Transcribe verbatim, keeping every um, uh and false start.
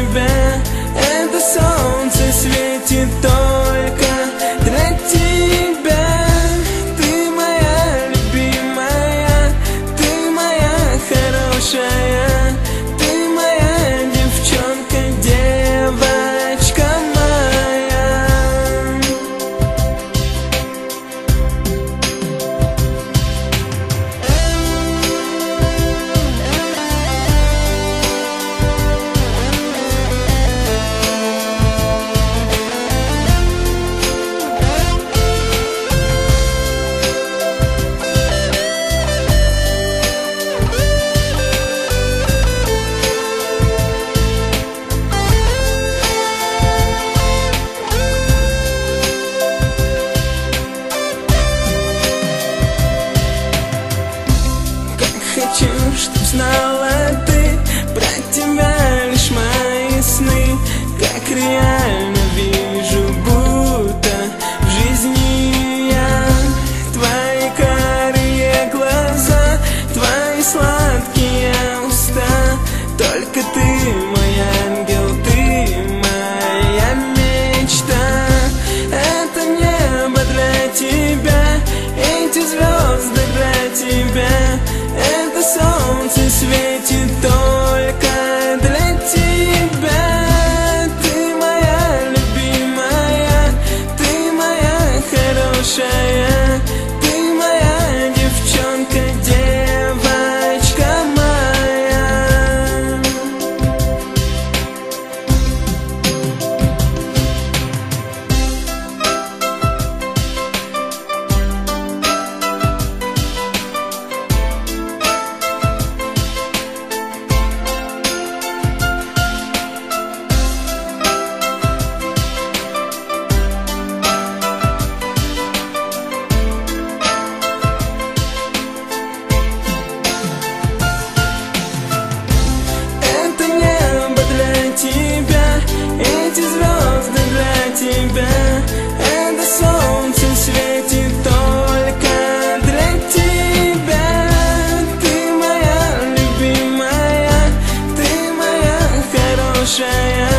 тебя. Это солнце светит только для тебя. Ты моя любимая, ты моя хорошая, ты моя девчонка, девочка моя. Хочу, чтоб знала ты, про тебя лишь мои сны. Как реально вижу, будто в жизни я. Твои карие глаза, твои сладкие уста. Только ты мой ангел, ты моя мечта. Это небо для тебя, эти звезды для тебя. Это солнце светит только для тебя. Ты моя любимая, ты моя хорошая, ты моя девчонка, девочка моя. Эти звезды для тебя, это солнце светит только для тебя. Ты моя любимая, ты моя хорошая.